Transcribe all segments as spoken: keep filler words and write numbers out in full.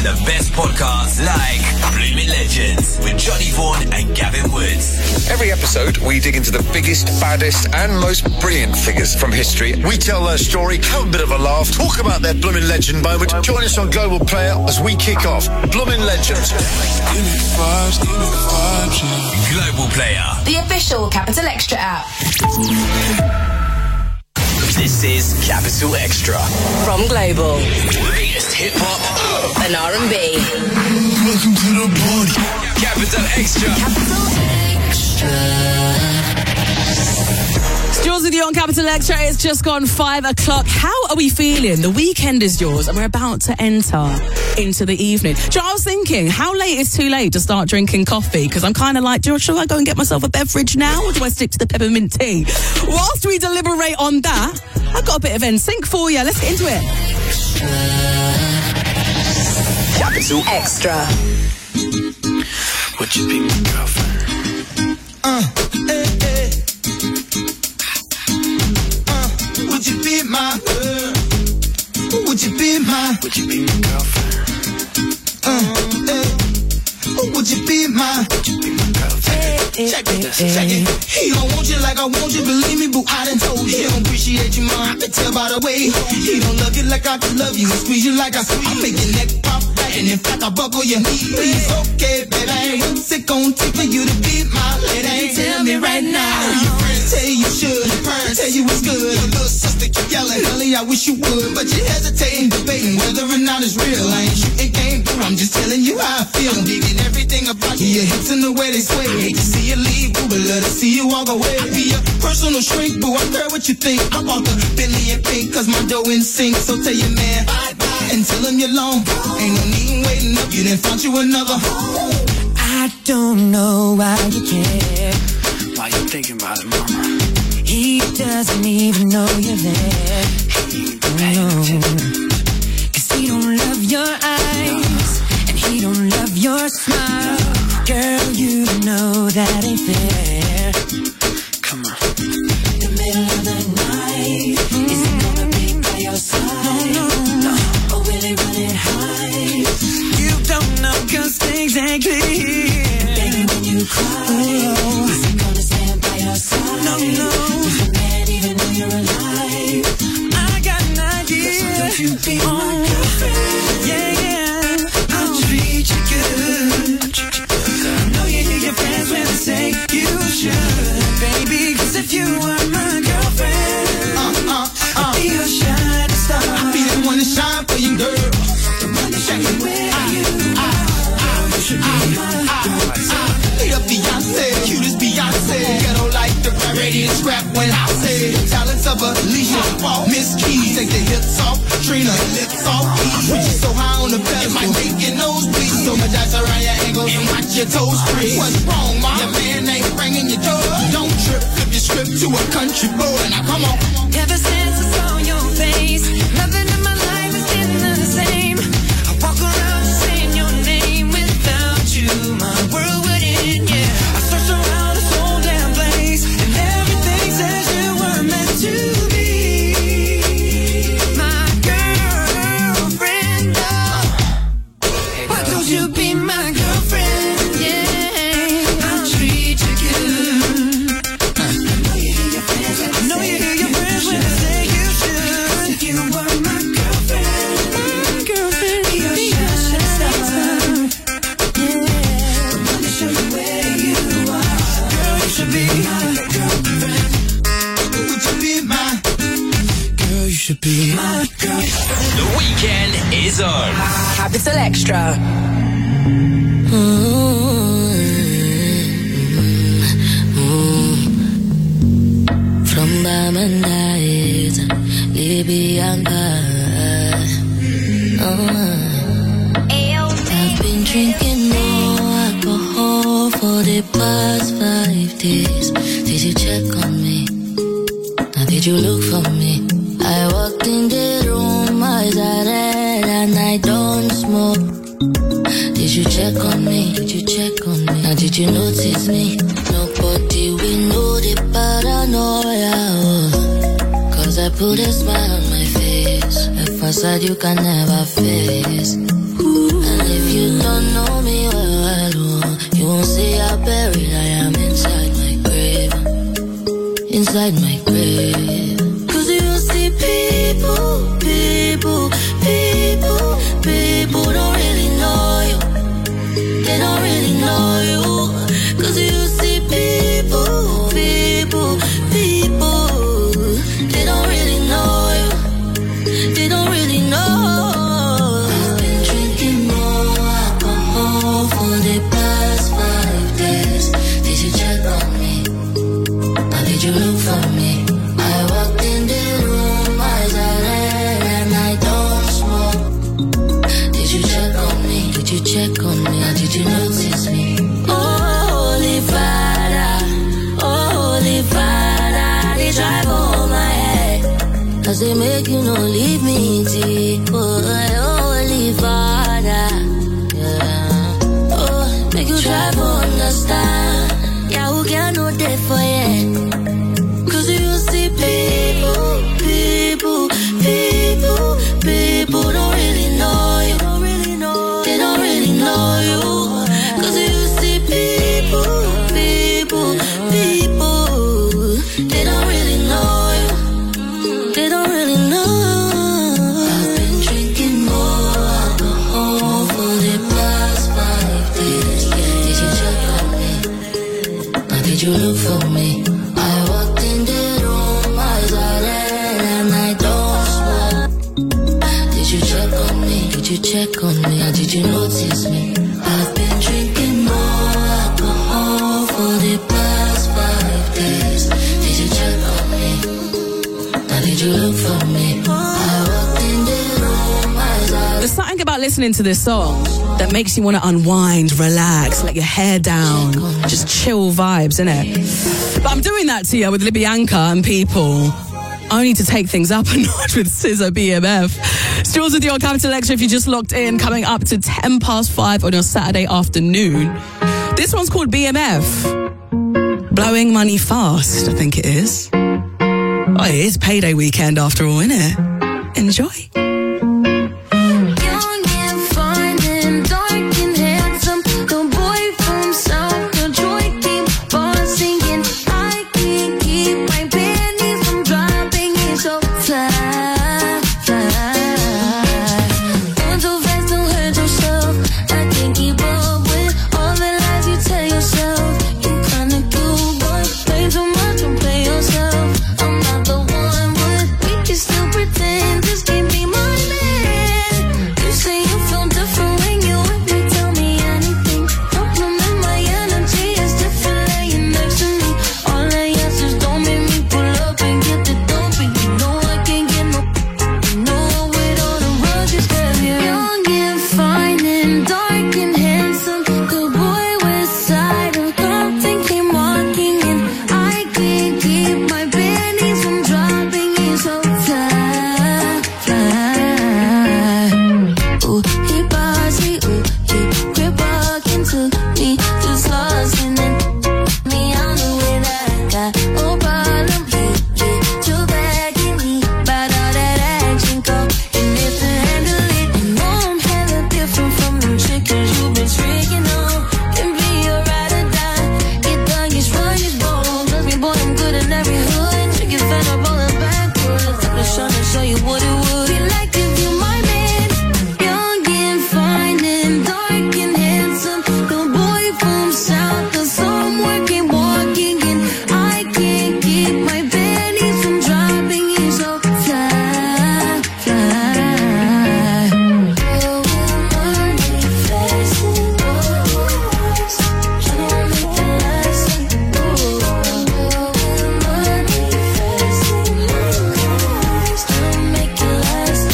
the best podcasts like Blooming Legends with Johnny Vaughan and Gavin Woods. Every episode, we dig into the biggest, baddest and most brilliant figures from history. We tell their story, have a bit of a laugh, talk about their Blooming Legend moment. Join us on Global Player as we kick off Blooming Legends. Give me vibes, give me vibes, yeah. Global Player, the official Capital Extra app. This is Capital Extra From Global. Latest hip hop and R and B. Welcome to the party. Capital Extra. Capital Extra. Jules with you on Capital Extra. It's just gone five o'clock. How are we feeling? The weekend is yours and we're about to enter into the evening. Do you know, I was thinking, how late is too late to start drinking coffee? Because I'm kind of like, do, should I go and get myself a beverage now or do I stick to the peppermint tea? Whilst we deliberate on that, I've got a bit of N Sync for you. Let's get into it. Capital Extra. Would you be my girlfriend? Uh, eh, eh. Uh, would you be my girl? Would you be my? Would you be my girlfriend? Uh, eh. Would you be my? Would you be my girlfriend? Check it, check it. He don't want you like I want you, believe me, boo, I done told you. He don't appreciate you, mom, I can tell by the way. He don't love you like I can love you, and squeeze you like I squeeze. I make your neck pop right, and in fact I buckle your knee. Please, okay, baby, what's it gon' take for you to be my lady? Tell me right now. Your friends tell you you should, your parents tell you it's good. Your little sister keep yelling, Ellie, I wish you would, but you hesitating, debating whether or not it's real. I ain't shooting game, boo, I'm just telling you how I feel. I'm digging everything about you, your hips and the way they sway. Hate to see you leave, boo, but love to see you walk away. I be your personal shrink, boo, I care what you think. I want the Bentley and pink, cause my dough in sync. So tell your man, bye bye, and tell him you're long. Ain't no need waiting up, you done found you another. I don't know why you care. Why you thinking about it, mama? He doesn't even know you're there. He ain't paying attention. Cause he don't love your eyes, and he don't love your smile. Girl, you know that ain't fair. Come on. The middle of the night, is he gonna be by your side? No, no, no. Or will he run it high? You don't know cause things ain't clear. Baby, when you cry, oh, is he gonna stand by your side? No, no. Does the man even know you're alive? I got an idea. So don't you be my girlfriend? Yeah, yeah. I'll treat you good. I know you hear your friends when they say you should, baby. Cause if you were my girlfriend, Uh, uh, uh. I'd be your shining star. I be the one to shine for you, girl. The one to show you where you are. You should be my girlfriend. Hey, up Beyonce, cutest Beyonce. Ghetto like the radiant scrap when I say the talents of Alicia, Miss Keys, take the hips off, Trina, lips off. Put you so high on the bed, it might make your nose bleed. So much ice around your ankles and watch your toes freeze. What's wrong, mom? Your man ain't bringing your door. Don't trip, flip your script to a country boy. Now come on. Ever since I saw your face, nothing in my life has been the same. I walk around just saying your name. Without you, my world would end, yeah. I searched around this whole damn place, and everything says you were meant to be my girlfriend. Oh. Why don't you be my girlfriend? Yeah, I'll treat you good. I know you hear your friends when I know you hear your friends when I say you should. If you were my girlfriend, my girlfriend, be your shining star. Yeah, the one to show you where you are. Girl, you should be my girlfriend. Would you be my? Girl, you should be My girlfriend. The weekend is on. Capital Extra. From Bamandait, Libyan oh. I've been drinking more alcohol for the past five days. Did you check on me? Now did you look for me? I walked in the room, eyes are red and I don't smoke. Did you check on me? Did you check on me? Now did you notice me? Nobody will know the paranoia, oh. Cause I put a smile on my face, a facade you can never face. Ooh. And inside my grave. Cause you see people, people, people, people don't really know you. They don't really know you. Cause you see people, people, people, they don't really know you. They don't really know. I've been drinking more alcohol for the past five days. Did you check on me? Or did you look for me? I walked in the room, eyes are red and I don't smoke. Did you check on me? Did you check on me? Or did you notice me? Oh, Holy Father, oh, Holy Father, they drive over my head. Cause they make you no leave me deep. Oh, Holy Father, yeah. Oh, make you try to understand. Yeah, who can know that for you? Cause you see people, people, people, people don't really know you. They don't really know you. Cause you see people, people, people, they don't really know you. They don't really know. I've been drinking more alcohol for the past five days. Did you check on me? Or did you look for me? I walked in the room, eyes are red and I don't smoke. Did you check on me? Did you check on me? Or did you notice me? I've been drinking more alcohol for the past five days. Did you check on me? Or did you look for me? I walked in the room, eyes are There's something about listening to this song that makes you want to unwind, relax, let your hair down, just chill vibes, innit? But I'm doing that to you with Libyanka and people, only to take things up a notch with S Z A B M F. Jules with your Capital Extra if you just locked in, coming up to ten past five on your Saturday afternoon. This one's called B M F. Blowing money fast, I think it is. Oh, it is payday weekend after all, innit? Enjoy. young and fine and dark and handsome. The boy from South Detroit keep on singing. I can't keep my panties from dropping. It's so fly, fly. Going too fast, don't hurt yourself. I can't keep up with all the lies you tell yourself. You kinda cool, boy. Play too much, don't play yourself. I'm not the one, but we can still pretend this can't be my man. You say you feel different when you with me, tell me anything. Problem in my energy is different laying next to me. All I ask is don't make me pull up and get the dope. And you know I can't get no, you know with all the rushes, girl, you're young and fine and dark and handsome. Good boy with side of Compton came walking in. I can't keep my panties from dropping. He's so fly, fly. Ooh, he bossy, ooh, he grip walking to me, just lost in it. Me on the way that I got no problem. He get you back in me, but all that action go. And if to handle it, you know I'm hella different from them chickens you've been tricking on. Can be a ride or die, get done, get strong, get bold. Trust me, boy, I'm good in every hood. Chicken fed up, rolling backwards. I'm trying to show you what it would be like if you my man. Young and fine and dark and handsome. The boy from South, the somewhere came walking in. I can't keep my panties from dropping. He's so fly, fly. Blowing money fast. Tryna make it last. Blowing money fast. Tryna make it last.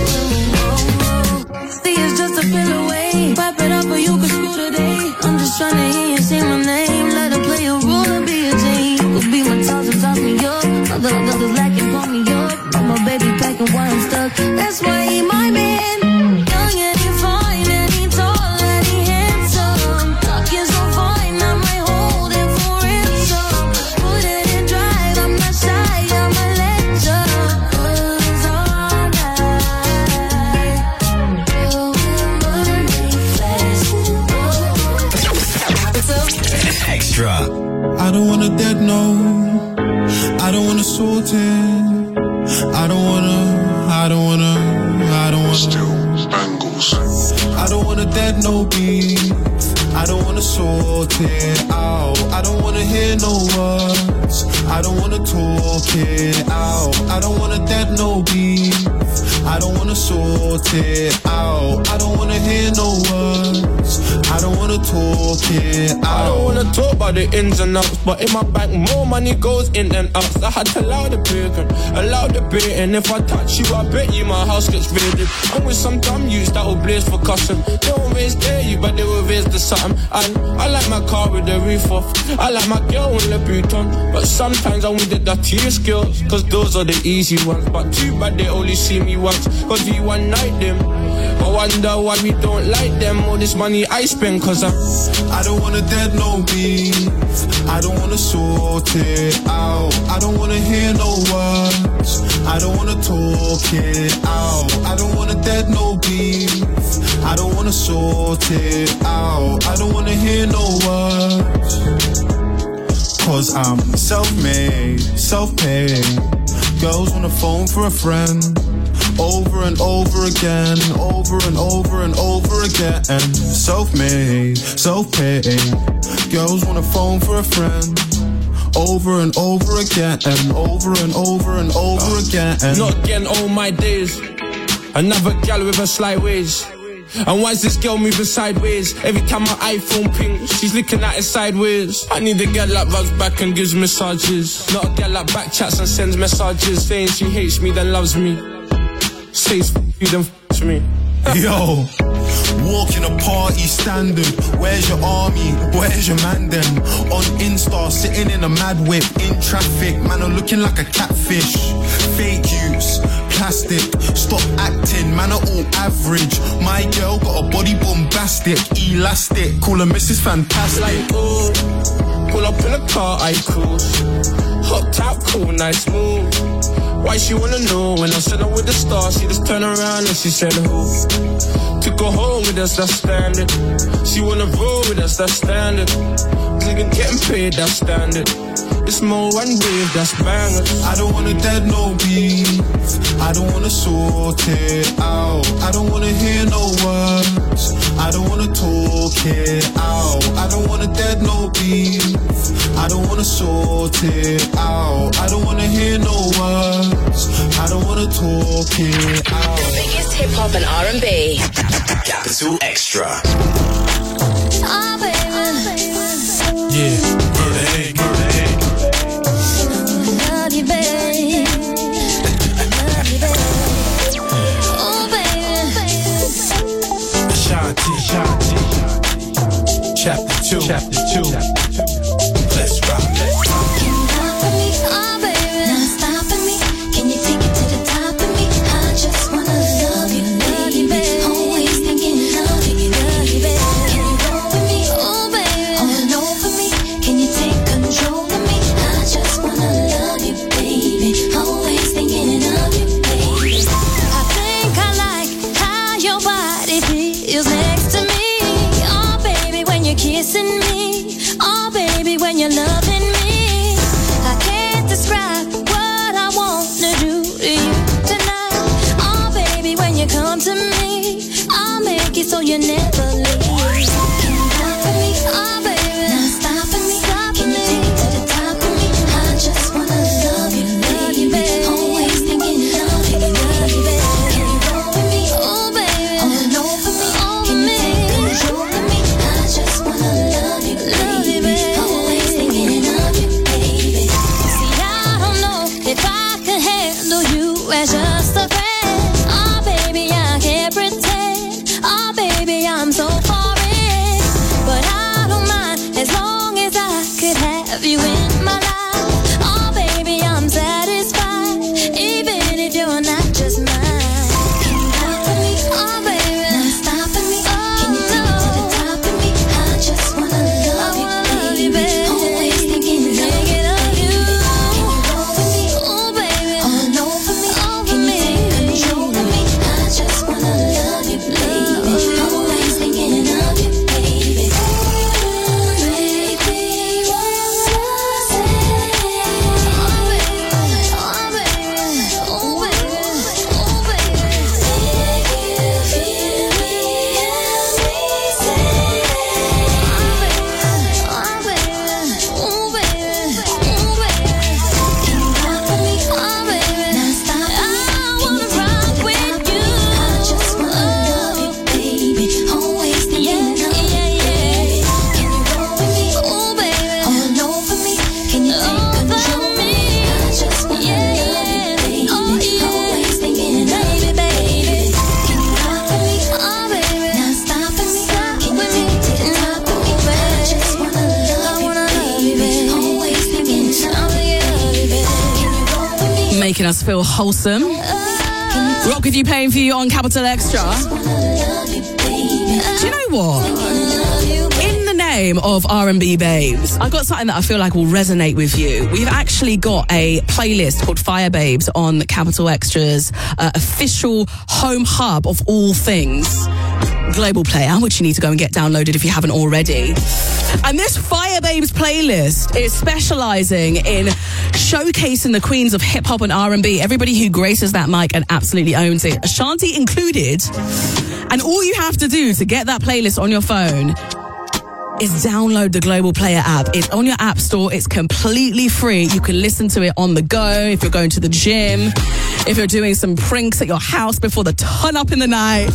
See, it's just a pill away. Pipe it up or you can screw today. I'm just trying to hear you say my name. Let her play a role and be a team. Could be my toss and toss me up. Other others lacking, pull me up. I'm a baby packing while I'm stuck. That's why he my man. Young and he fine and he tall and he handsome. Looking so fine, I might hold him for ransom. Put it in drive, I'm not shy, I'm a legend. Cause all night. Blowing money fast. Extra. I don't want a dead no. I don't wanna sort it. I don't wanna, I don't wanna, I don't wanna. Still bangles. I don't wanna dead no beef. I don't wanna sort it out. I don't wanna hear no words. I don't wanna talk it out. I don't wanna dead no beef. I don't wanna sort it out. I don't wanna hear no words. I don't wanna talk it out. I don't wanna talk about the ins and outs, but in my bank more money goes in than out. I had to allow the bacon, allow the bait, and if I touch you, I bet you my house gets raided. I'm with some dumb youths that will blaze for custom. They won't raise dare you, but they will raise the something. And I like my car with the roof off. I like my girl with the boot on. But sometimes I want the dirtiest skills, cause those are the easy ones. But too bad they only see me once, cause we one night them. I wonder why we don't like them. All this money I spend, cause I'm I don't wanna dead no beef. I don't wanna sort it out. I don't wanna hear no words. I don't wanna talk it out. I don't wanna dead no beef. I don't wanna sort it out. I don't wanna hear no words. Cause I'm self-made, self-paid. Girls on the phone for a friend. Over and over again, over and over and over again. Self-made, self-paid. Girls want a phone for a friend. Over and over again, and over and over and over again. Not again all my days. Another gal with a slight ways. And why's this girl moving sideways? Every time my iPhone pings, she's looking at it sideways. I need a girl that rubs back and gives massages. Not a girl that back chats and sends messages saying she hates me then loves me. Says f*** you then f*** me. Yo, walk in a party standard. Where's your army? Where's your man then? On Insta, sitting in a mad whip in traffic. Man, I'm looking like a catfish. Fake use, plastic. Stop acting, man, are all average. My girl got a body bombastic, elastic. Call her Missus Fantastic. Like, oh, pull up in a car, I cruise. Hopped out, cool, nice move. Why she wanna know when I said I'm with the stars? She just turned around and she said who? Took her home with us, that's standard. She wanna roll with us, that's standard. Nigga getting paid, that's standard. It's more one wave, that's bangers. I don't wanna dead no beef. I don't wanna sort it out. I don't wanna hear no words. I don't wanna talk it out. I don't wanna dead no beef. I don't wanna sort it out. I don't wanna hear no words. I don't wanna talk it out. The biggest hip hop and R and B. Capital Extra. Oh, baby. Yeah, murder egg, murder egg. Love you, babe. Love you, babe. Oh, baby. Shanti, Shanti. Chapter two, chapter two. Let's rock, let's rock. Can you rock with me? Oh, baby. Not stopping me. Can you take it to the top of me? I just wanna love you, love you, babe. Always thinking love you, love you, babe. Can you roll with me? Oh, baby. All over me. Can you take control of me? I just wanna love you, baby. Always thinking of you, baby. I think I like how your body feels next to me. Oh, baby, when you're kissing me. Oh, baby, when you're loving me. I can't describe what I wanna do to you tonight. Oh, baby, when you come to me, I'll make it so you never leave. Can you rock with me? Oh, baby. Not stopping me. Can you take it to the top of me? I just wanna love you, love you, baby. Always thinking love you, love you, baby. Can you roll with me? Oh, baby. All over me. Can you take control of me? I just wanna love you, love you, baby. Always thinking of you, baby. See, I don't know if I could handle you as just a friend. Oh, baby, I can't pretend. Oh, baby, I'm so far in. But I don't mind as long as I could have you in my life. Oh, baby, I'm satisfied, even if you're not just mine. Can you rock with me? Oh, baby. Not stopping me. Can you take it to the top of me? I just wanna love you, baby. Always thinking of you. Can you roll with me? Oh, baby. All over me. Can you take control of me? I just wanna love you, baby. Always thinking of you, baby. Baby, what's the making us feel wholesome. Rock with you, playing for you on Capital Extra. Do you know what? In the name of R and B Babes, I've got something that I feel like will resonate with you. We've actually got a playlist called Fire Babes on Capital Extra's uh, official home hub of all things Global Player, which you need to go and get downloaded if you haven't already. And this Fire Babes playlist is specialising in showcasing the queens of hip-hop and R and B, everybody who graces that mic and absolutely owns it, Ashanti included. And all you have to do to get that playlist on your phone is download the Global Player app. It's on your app store. It's completely free. You can listen to it on the go if you're going to the gym, if you're doing some pranks at your house before the turn up in the night.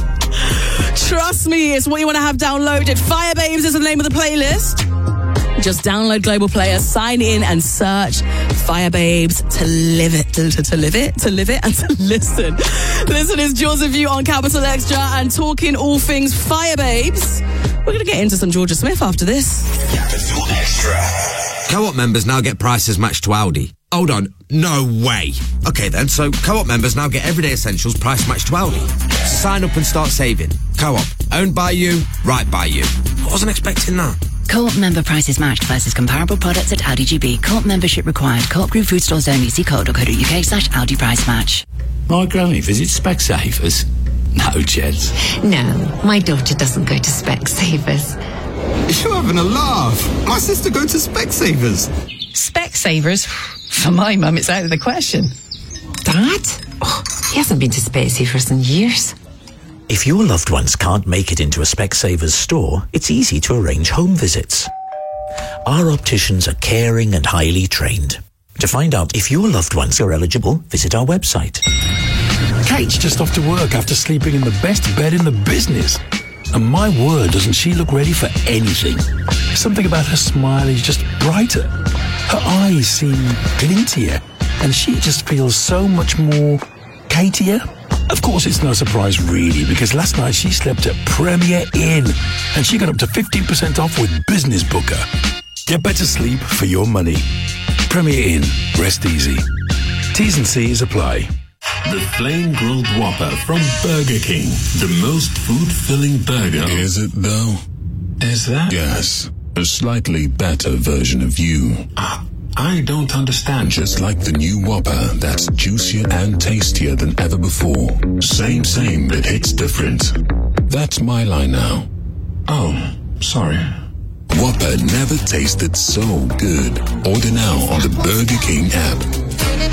Trust me, it's what you want to have downloaded. Fire Babes is the name of the playlist. Just download Global Player, sign in and search Fire Babes to live it, to, to, to live it, to live it and to listen. Listen, it's Jaws of You on Capital Extra and talking all things Fire Babes. We're going to get into some Georgia Smith after this. Capital Extra. Co-op members now get prices matched to Aldi. Hold on, no way. Okay then, so Co-op members now get everyday essentials price matched to Aldi. So sign up and start saving. Co-op, owned by you, right by you. I wasn't expecting that. Co-op member prices matched versus comparable products at Aldi G B. Co-op membership required. Co-op group food stores only. See co-op dot co dot uk slash Aldi price match. My granny visits Specsavers. No chance. No, my daughter doesn't go to Specsavers. You're having a laugh. My sister goes to Specsavers. Specsavers? For my mum, it's out of the question. Dad? Oh, he hasn't been to Specsavers in years. If your loved ones can't make it into a Specsavers store, it's easy to arrange home visits. Our opticians are caring and highly trained. To find out if your loved ones are eligible, visit our website. Kate's just off to work after sleeping in the best bed in the business. And my word, doesn't she look ready for anything? Something about her smile is just brighter. Her eyes seem glintier. And she just feels so much more Katier. Of course, it's no surprise really, because last night she slept at Premier Inn and she got up to fifteen percent off with Business Booker. Get better sleep for your money. Premier Inn. Rest easy. T's and C's apply. The Flame Grilled Whopper from Burger King. The most food-filling burger. Is it, though? Is that? Yes. A slightly better version of you. Ah, I don't understand. Just like the new Whopper that's juicier and tastier than ever before. Same, same, but it's different. That's my line now. Oh, sorry. Whopper never tasted so good. Order now on the Burger King app.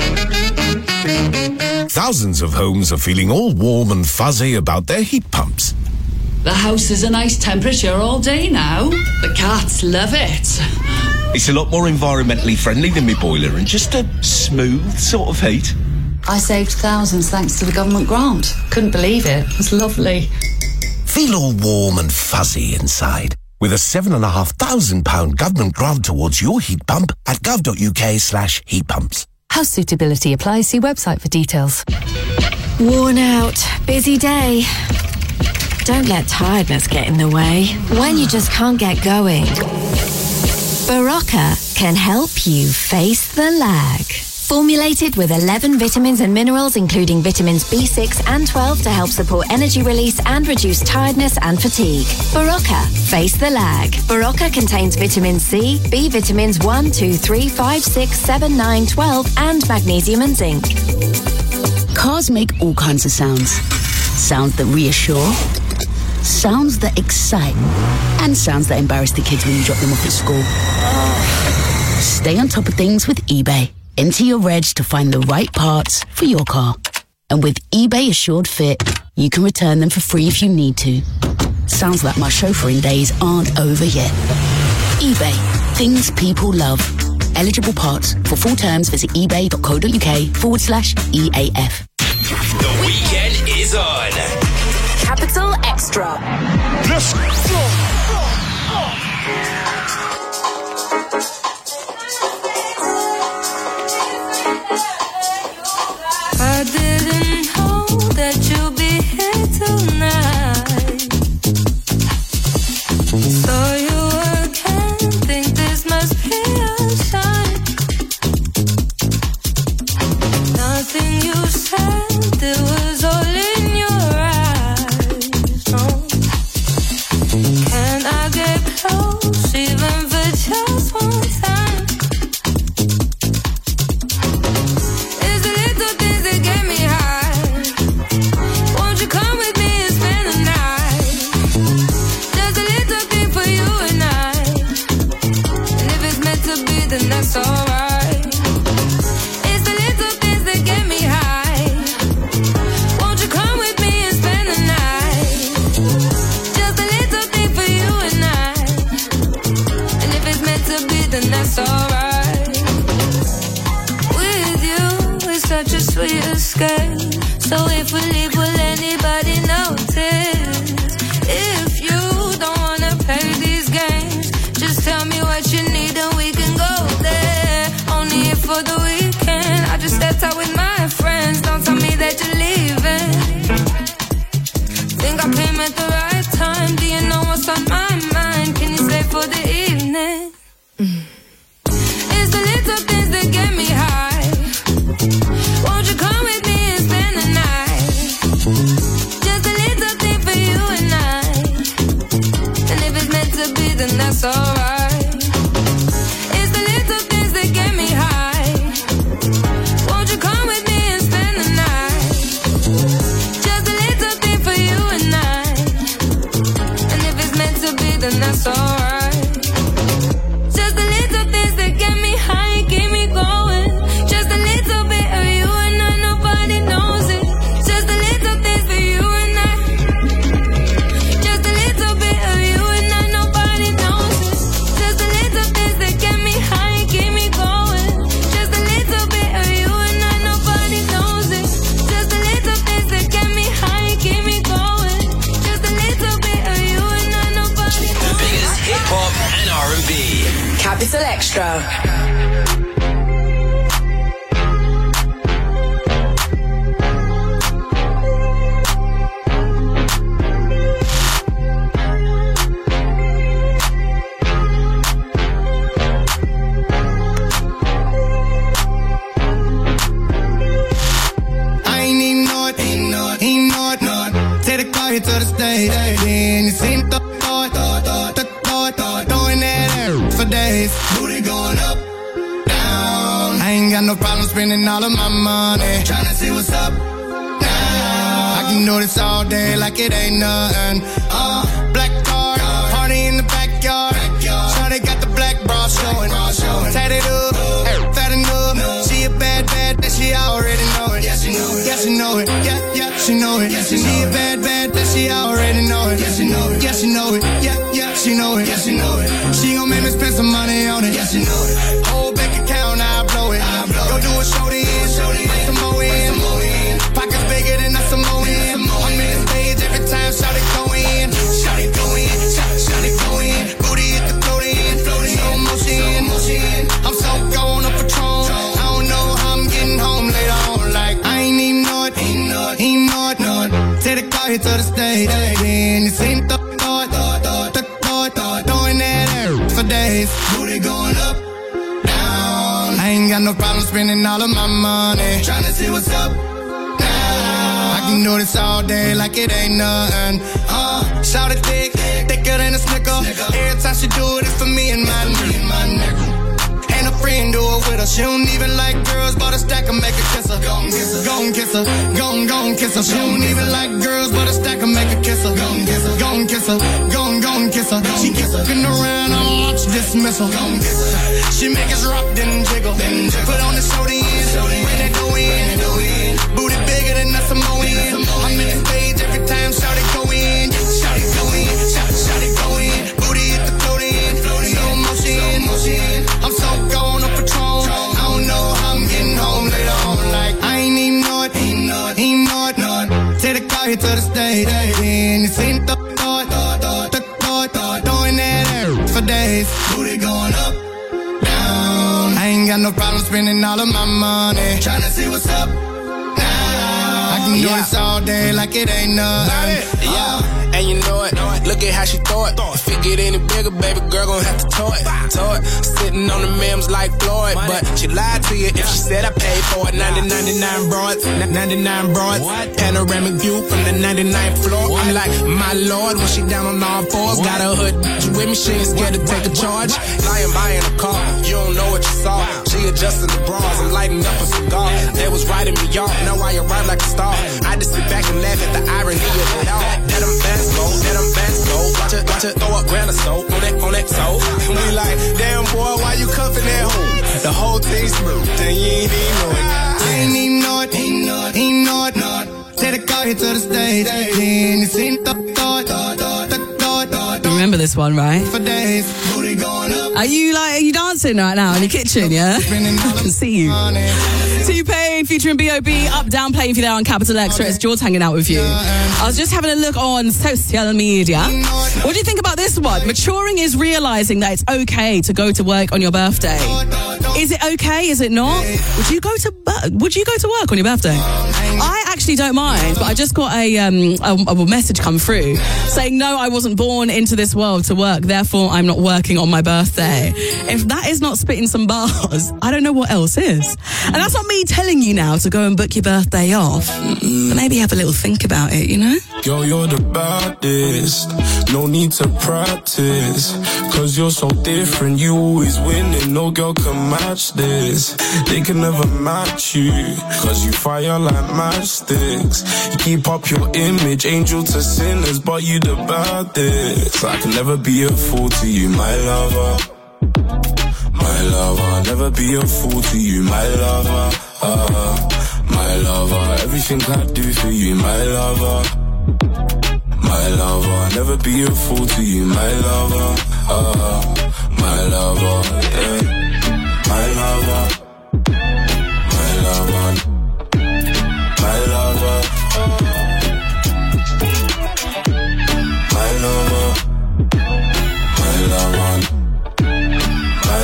Thousands of homes are feeling all warm and fuzzy about their heat pumps. The house is a nice temperature all day now. The cats love it. It's a lot more environmentally friendly than my boiler and just a smooth sort of heat. I saved thousands thanks to the government grant. Couldn't believe it. It was lovely. Feel all warm and fuzzy inside with a seven and a half thousand pound government grant towards your heat pump at gov.uk slash heat pumps. House suitability applies. See website for details. Worn out, busy day. Don't let tiredness get in the way when you just can't get going. Barocca can help you face the lag. Formulated with eleven vitamins and minerals, including vitamins B six and twelve to help support energy release and reduce tiredness and fatigue. Barocca, face the lag. Barocca contains vitamin C, B vitamins one, two, three, five, six, seven, nine, twelve, and magnesium and zinc. Cars make all kinds of sounds. Sounds that reassure, sounds that excite, and sounds that embarrass the kids when you drop them off at school. Stay on top of things with eBay. Enter your reg to find the right parts for your car. And with eBay Assured Fit, you can return them for free if you need to. Sounds like my chauffeuring days aren't over yet. eBay. Things people love. Eligible parts. For full terms, visit ebay.co.uk forward slash EAF. The weekend is on. Capital Extra. Let's go. I didn't know that you'd be here tonight. Saw you again, think this must be a sign. Nothing escape. So if we leave, will anybody notice? If you don't wanna play these games, just tell me what you need and we can go there. Only if for the weekend, I just stepped out with my friends. Don't tell me that you're leaving. Think I came at the right time. Do you know what's on my mind? Can you stay for the evening? Mm. It's the little things that get me high. Won't you come with me and spend the night? Just a little thing for you and I. And if it's meant to be, then that's alright. It's the little things that get me high. Won't you come with me and spend the night? Just a little thing for you and I. And if it's meant to be, then that's alright. Capital Extra. To the stage, then you seen the thought, thought, thought, thought, thought, throwing that air for days. Booty going up, down. I ain't got no problem spending all of my money, tryna see what's up now. I can do this all day like it ain't nothing. Uh, black card, party in the backyard. Shawty got the black bra showing, tatted up, fat enough. She a bad, bad, that she already know it. Yeah, she know it. Yeah, she know it. Yeah, yeah, she know it. She a bad, bad. She already know it. Yeah, she know it. Yeah, she know it. Yeah, yeah, she know it. Yeah, she know it. She gon' make me spend some money on it. Yeah, she know it. Whole bank account, I blow it. I blow Go it. Do a show to end. Some more in. Pockets bigger than a Samoan. I'm in the stage every time. Shout it go in. Shout it go in. Shout it go in. Booty hit the float in. Slow motion. I'm so gone on Patron. I don't know how I'm getting home later on. Like I ain't even know it. Ain't know it. Ain't know it. Know it. Take the car here to the stage, then you seen the thought, thought, thought, thought, thought, throwing that air for days. Booty going up, down. I ain't got no problem spending all of my money, tryna see what's up now. I can do this all day like it ain't nothing. Uh, shout it thick, thicker than a snicker. Every time she do it, it's for me and my nigga. And a friend do it with her. She don't even like girls, but a stack and make her kiss her. Gon' kiss her, gon' kiss her, gon' gon' kiss her. She don't even like girls, but a stack and make her kiss her. Gon' kiss her, gon' kiss her, gon' gon' kiss her. She keep looking around, I'm launch dismissal. Gon' kiss her. She make us rock, then jiggle. Put on the soda in, bring that dough in. Booty bigger than a Samoan. I'm in the stage every time, shout it go in. Shout it go in, shout, shout it go in. Booty hit the float in, slow motion. I'm so gone on Patron. I don't know how I'm getting home later on. Like I ain't even know it. Ain't know it. Ain't know it. Know it. Take the car here to the stage, then you seen the thought, thought, thought, thought, thought, throwing that air for days. Booty going up, down. I ain't got no problem spending all of my money, tryna see what's up now. I can do yeah. this all day like it ain't nothing. Yeah. And you know it, look at how she throw it. If it get any bigger, baby girl gon' have to tow it. Tow it, sitting on the memes like Floyd. But she lied to you if she said I paid for it. ninety ninety-nine broads, ninety-nine broads. Panoramic view from the ninety-ninth floor. I'm like, my lord, when she down on all fours. Got her hood, she with me, she ain't scared to take a charge. Lying by in a car, you don't know what you saw. She adjusting the bras, I'm lighting up a cigar. They was writing me off, now I arrive like a star. I just sit back and laugh at the irony of it all. Let them fans go, let them fans go. Watch her, watch her throw up grand of soap on that, on that toe. And we like, damn boy, why you cuffing that hoe? The whole thing smooth, then you ain't even know it. I ain't even know it, ain't know it, ain't know it, know it. Take the car here to the stage, then you seen the thought, thought, thought, thought, thought. You remember this one, right? For days, booty going up. Are you like, are you dancing right now in your kitchen, yeah? I can see you. T-Pain. Wayne featuring B O B, Up Down, playing for you there on Capital Extra. It's George hanging out with you. I was just having a look on social media. What do you think about this one? Maturing is realising that it's okay to go to work on your birthday. Is it okay? Is it not? Would you go to Would you go to work on your birthday? I actually don't mind, but I just got a, um, a, a message come through saying, no, I wasn't born into this world to work, therefore I'm not working on my birthday. If that is not spitting some bars, I don't know what else is. And that's not me telling you now to go and book your birthday off. But maybe have a little think about it, you know? Girl, you're the baddest. No need to practice. Cause you're so different. You always winning. No girl can match this. They can never match you. Cause you fire like matchsticks. You keep up your image. Angel to sinners. But you the baddest. I can never be a fool to you, my lover. My lover. Never be a fool to you, my lover. Uh, my lover. Everything I do for you, my lover. My lover, never be a fool to you, my lover. Uh, my lover, yeah. My lover, my lover, my lover, my lover, my lover, my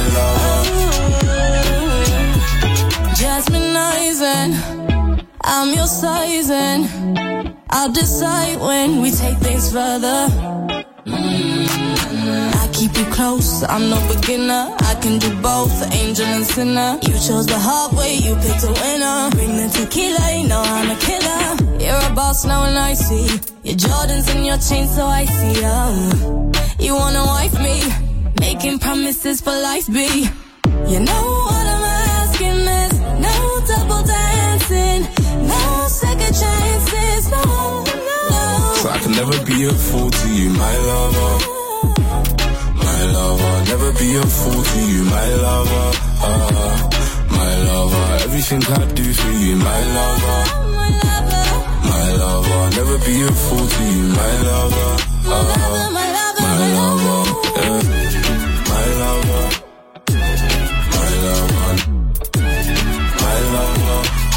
lover. Jasmine Eisen, I'm your sizing. I'll decide when we take things further. Mm-hmm. I keep you close, I'm no beginner. I can do both, angel and sinner. You chose the hard way, you picked a winner. Bring the tequila, you know I'm a killer. You're a boss now and I see your Jordans and your chains, so I see you. You wanna wife me, making promises for life, B. You know what I'm asking is no double dancing, no second chances, no, no. So I can never be a fool to you, my lover. My lover, never be a fool to you, my lover. Uh, my lover, everything I do for you, my lover. My lover, never be a fool to you, my lover. Uh, my lover, yeah. My lover, my lover, my lover.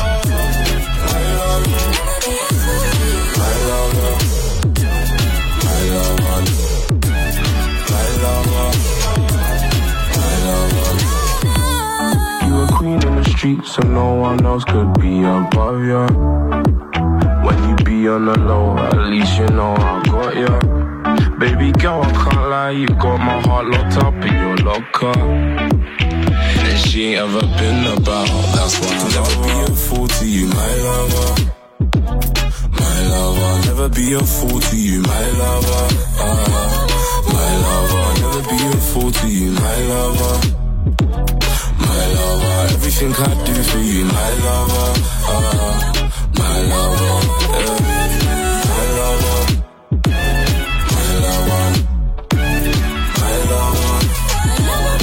So no one else could be above ya. When you be on the low, at least you know I got ya. Baby girl, I can't lie, you got my heart locked up in your locker. And she ain't ever been about. That's why I'll never be a fool to you, my lover. My lover, never be a fool to you, my lover. Uh, my lover, never be a fool to you, my lover. My lover, everything I do for you, my lover. Uh, my lover, yeah. My lover, my lover, my lover. My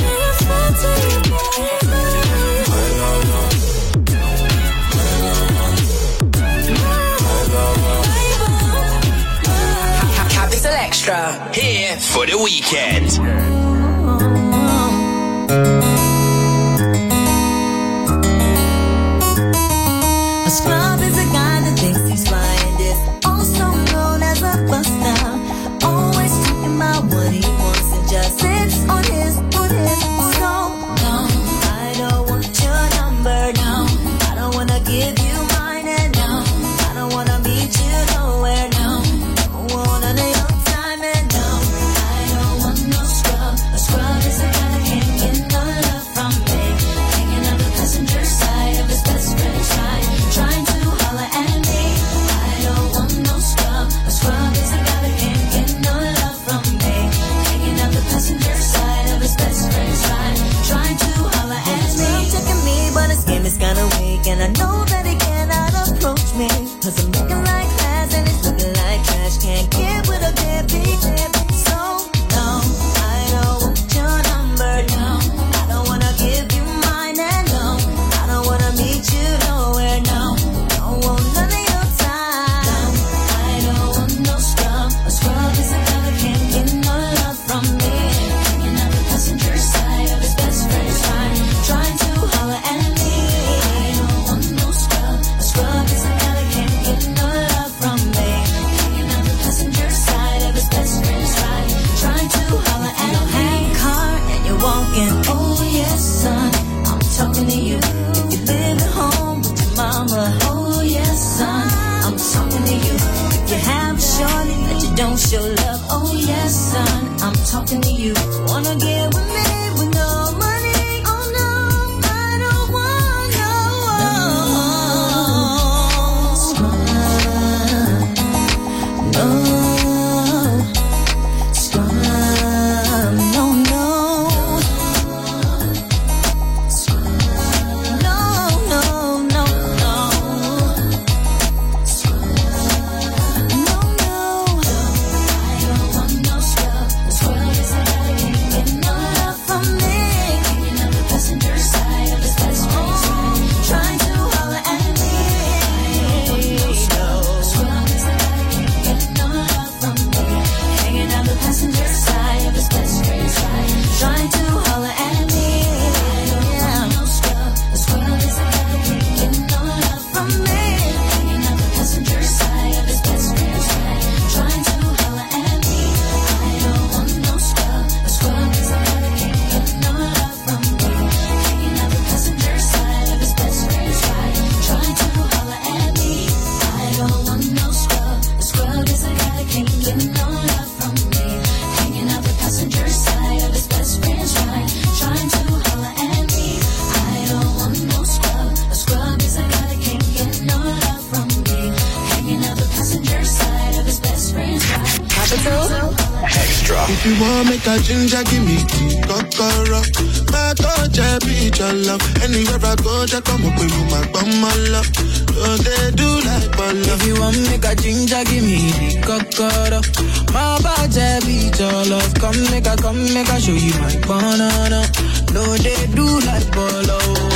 lover, my lover. Capital Extra, here for the weekend. Scrub is a guy that thinks he's flying this, also known as a buster. Always talking about what he wants and just sits on his, on his. So, no, I don't want your number, no. I don't wanna give you mine, and no, I don't wanna meet you nowhere, no. Don't want none of your time, and no, I don't want no scrub. A scrub is a guy that can't get no love from me. Hanging on the passenger side of his best friend's ride. Trying to holler at me. I don't want no scrub. A scrub is a guy that can't get no love from me. you wanna get with me with no money. Oh no, I don't want no. No, scrum, no, no. No, no, no, no. No, no. I don't want no scrub. The scrub is a guy that can't get no love from me. Hanging on the passenger side of his best friend's ride, trying to holler at me. I don't want no scrub. The scrub is a guy that can't get no love from me. Hanging on the passenger side of his best friend's ride, trying to holler at me. I don't want no scrub. The scrub is a guy that can't get no love from me. Hanging on the passenger side of his best friend's ride, trying to holler at me. I don't want no scrub. The scrub is a guy that can't get no love from me. Hanging on the passenger side of his best friend's ride, trying to holler at me. I don't want no scrub. The scrub is a guy that can't get no love from me. Hanging out the passenger side of his best friend's ride, trying to holler at me. I don't want no scrub. A scrub is a guy that can't get no love from me. Hanging out the passenger side of his best friend's ride. Capital Extra. If you want make a ginger, give me tea, kokoro. My touch, I beat your love. Anywhere I go, just come up with my bum, my love. So they do like ball. If you want make a ginger, give me the cocoa. My body beat your love. Come make a, come make a show you my banana. No, they do like bolo.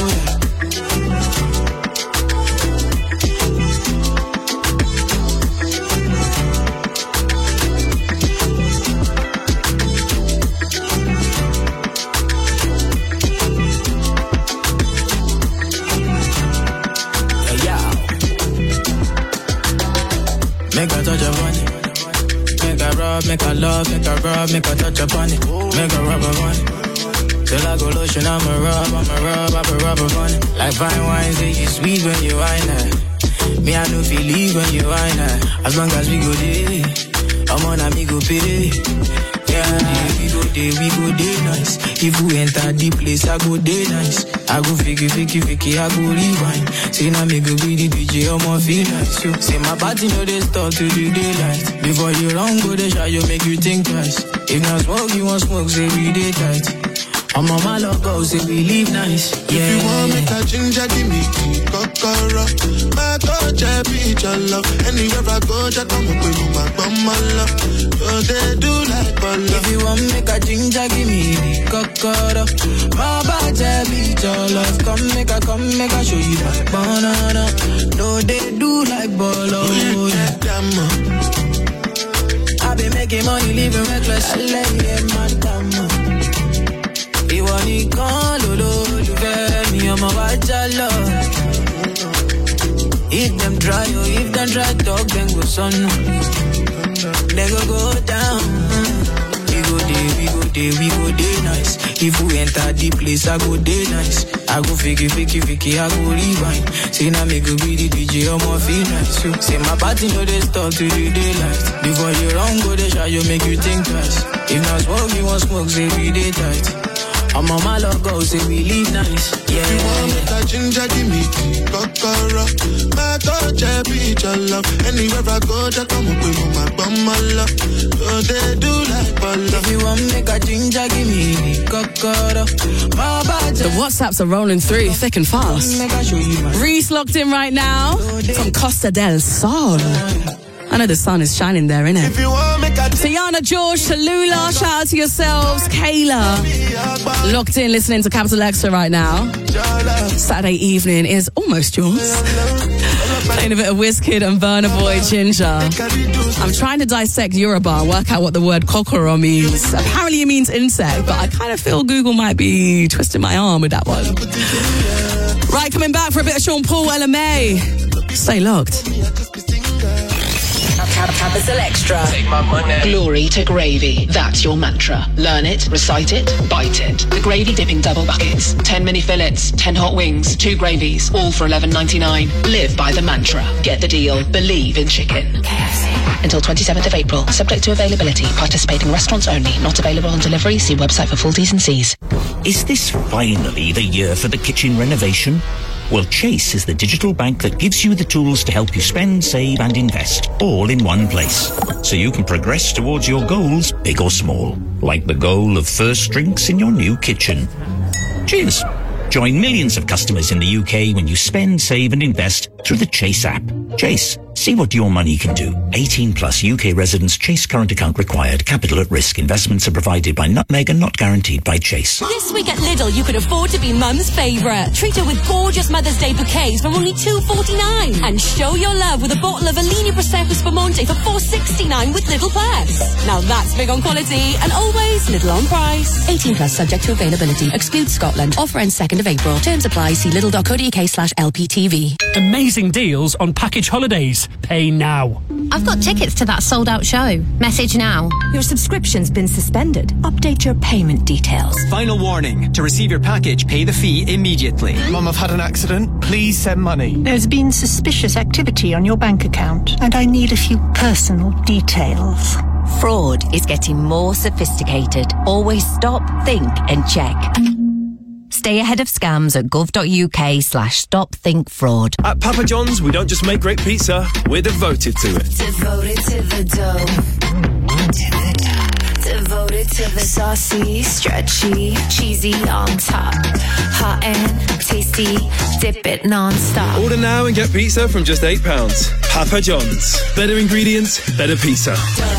Make a touch upon it. Make a rub, make a love, make a rub, make a touch upon it. Make a rub upon it. Till I go lotion, I'm a rub, I'm a rub, I'm a rub upon it. Like fine wine, say you sweet when you wine it. Me, I know feel leave when you wine it. As long as we go there, I'm on a me go pay. Yeah, we go there, we go there nice. If we enter the place, I go there nice. I go fiki, fiki, fiki, I go rewind. Say now me go be the D J, I'ma feel nice. You say my party no they stop till the daylight. Before you run, go the shot, you make you think twice. If not smoke, you want smoke, say we day tight. I'm on my logo, say we live nice. Yeah. If you want make a ginger, give me tea, kokoro. My touch, I beat your love. Anywhere I go, just come up with my bum, my love. So they do like ball. If you want make a ginger, give me the cocoa. My body beat your love. Come make a, come make a show you my banana. No, they do like bolo. I been making money, living reckless. I lay in my dama. Ìwọ nìkan lolólùfẹ́ mi, ọmọ wa jálọ. If them try, oh, if them try talk, then go sọnù. They go go down. We go day, we go day, we go day nice. If we enter the place, I go day nice. I go fiki, fiki, fiki, I go rewind. Say now me go be the D J, I'ma feel nice. You say my party no they stop till the daylight. Before you run, go the shot, you make you think twice. If not smoke, you want smoke, say we day tight. I'm on my logo, say we live nice. Yeah. If you want make a ginger, give me tea, kokoro. My touch, I beat your love. Anywhere I go, just come up with my bum, my love. So they do like ball. If you want make a ginger, give me the cocoa. My body. The WhatsApps are rolling through thick and fast. Reese locked in right now from Costa del Sol. I know the sun is shining there, innit? Tiana, George, Tallulah, shout out to yourselves. Kayla, locked in, listening to Capital Extra right now. Saturday evening is almost yours. Playing a bit of Wizkid and Burna Boy Ginger. I'm trying to dissect Yoruba, work out what the word kokoro means. Apparently it means insect, but I kind of feel Google might be twisting my arm with that one. Right, coming back for a bit of Sean Paul, Ella May. Stay locked. Capital Extra. Take my money. Glory to gravy. That's your mantra. Learn it, recite it, bite it. The Gravy Dipping Double Buckets. Ten mini fillets, ten hot wings, two gravies, all for eleven ninety-nine. Live by the mantra. Get the deal. Believe in chicken. K F C. until twenty-seventh of April. Subject to availability. Participating restaurants only. Not available on delivery. See website for full T's and C's. Is this finally the year for the kitchen renovation? Well, Chase is the digital bank that gives you the tools to help you spend, save and invest, all in one place. So you can progress towards your goals, big or small, like the goal of first drinks in your new kitchen. Cheers! Join millions of customers in the U K when you spend, save and invest through the Chase app. Chase. See what your money can do. eighteen plus U K residents. Chase current account required. Capital at risk. Investments are provided by Nutmeg and not guaranteed by Chase. This week at Lidl, you can afford to be mum's favourite. Treat her with gorgeous Mother's Day bouquets for only two forty-nine. And show your love with a bottle of Alini Prosecco Spumante for four sixty-nine with Lidl Plus. Now that's big on quality and always Lidl on price. eighteen plus subject to availability. Excludes Scotland. Offer ends second of April. Terms apply. See lidl.co.uk slash LPTV. Amazing deals on package holidays. Pay now. I've got tickets to that sold-out show. Message now. Your subscription's been suspended. Update your payment details. Final warning. To receive your package, pay the fee immediately. Mum, I've had an accident. Please send money. There's been suspicious activity on your bank account, and I need a few personal details. Fraud is getting more sophisticated. Always stop, think and check. Stay ahead of scams at gov.uk slash stop think fraud. At Papa John's, we don't just make great pizza, we're devoted to it. Devoted to the dough. To the dough. Devoted to the saucy, stretchy, cheesy on top. Hot and tasty, dip it non-stop. Order now and get pizza from just eight pounds. Papa John's. Better ingredients, better pizza.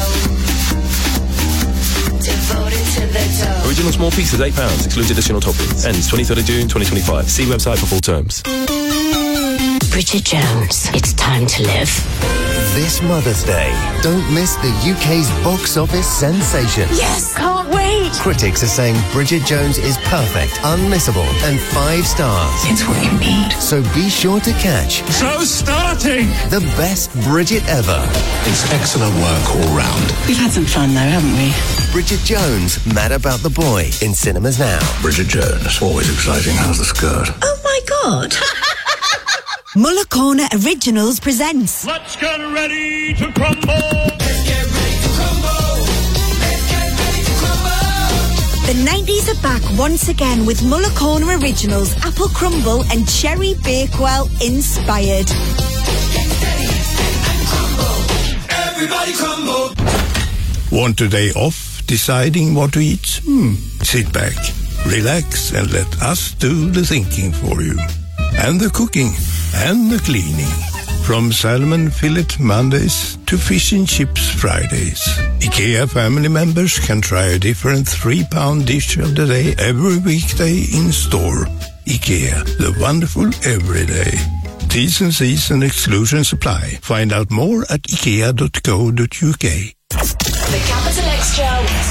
Devoted to the dough. Original small pizzas, eight pounds. Excludes additional toppings. Ends twenty-third of June, twenty twenty-five. See website for full terms. Bridget Jones, it's time to live. This Mother's Day, don't miss the U K's box office sensation. Yes, can't wait. Critics are saying Bridget Jones is perfect, unmissable, and five stars. It's what you need. So be sure to catch So starting the best Bridget ever. It's excellent work all round. We've had some fun though, haven't we? Bridget Jones, Mad About the Boy, in cinemas now. Bridget Jones, always exciting. How's the skirt? Oh my God. Muller Corner Originals presents Let's get ready to crumble. Let's get ready to crumble. Let's get ready to crumble. The nineties are back once again with Muller Corner Originals, Apple Crumble and Cherry Bakewell inspired. Get steady and crumble. Everybody crumble. Want a day off deciding what to eat? Hmm. Sit back, relax, and let us do the thinking for you. And the cooking, and the cleaning. From salmon fillet Mondays to fish and chips Fridays. IKEA family members can try a different three-pound dish of the day every weekday in store. IKEA, the wonderful everyday. T's and C's and exclusions apply. Find out more at ikea dot co dot uk. The Capital Extra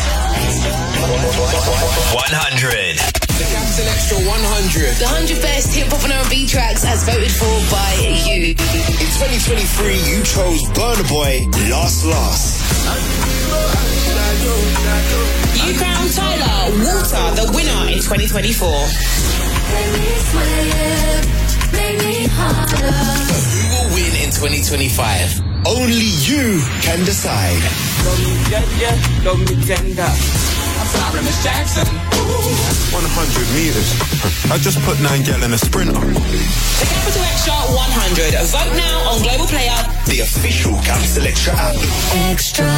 one hundred. The Capital Extra one hundred. The one hundred best hip hop and R and B tracks as voted for by you. In twenty twenty-three, you chose Burna Boy, Last Last. You crowned Tyler Water the winner in twenty twenty-four. Who will win in twenty twenty-five? Only you can decide. Love me tender. I'm sorry, Miss Jackson. one hundred meters. I just put nine gal in a sprinter. The Capital Extra one hundred. Vote now on Global Player, The official Capital Extra app. Extra.